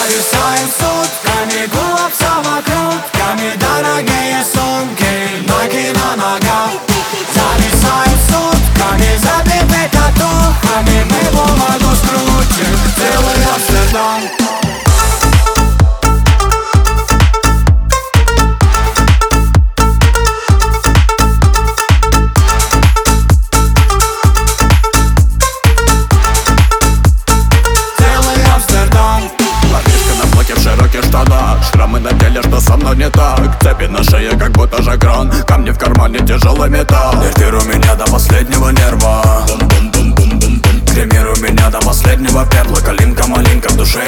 Зависаем сутками, гуло все вокруг, дорогие сумки, ноги на ногах. Зависаем сутками, забиты татухами, мы бумагу скрутим, целый Амстердам. Шрамы на теле, что со мной не так. Цепи на шее, как будто жакрон. Камни в кармане, тяжелый металл. Нервируй меня до последнего нерва. Бум-бум-бум-бум-бум-бум. Кремируй меня до последнего пепла. Калинка, малинка, в душе